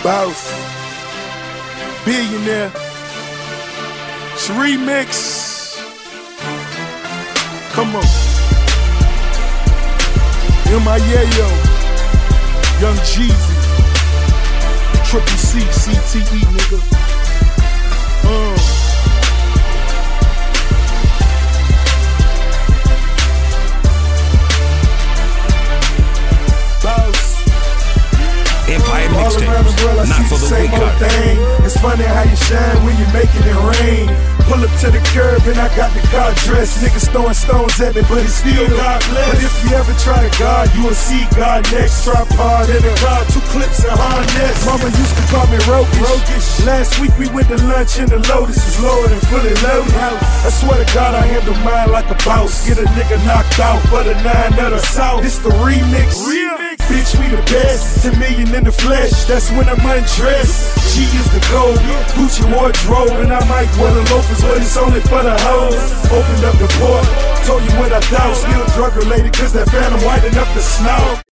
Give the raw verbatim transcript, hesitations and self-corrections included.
Boss, Billionaire, it's a remix. Come on. M I Yayo, Young Jeezy, Triple C, C T E, nigga. Uh. Empire Mixtape, not for the weak heart. It's funny how you shine when you're making it rain. Pull up to the curb and I got the car dressed. Niggas throwing stones at me, but it's still God bless. But if you ever try to God, you will see God next. Tripod in the car, two clips and harness. Mama used to call me roguish. Last week we went to lunch in the Lotus. It's lower than fully loaded. I swear to God I handle mine like a boss. Get a nigga knocked out for the nine of the South. It's the remix. remix. Bitch, we the best. ten million in the flesh, that's when I'm undressed. G is the code, Gucci wardrobe, and I might wear the loafers, but it's only for the hoes. Opened up the port, told you what I thought. Still drug related, cause that phantom white enough to snow.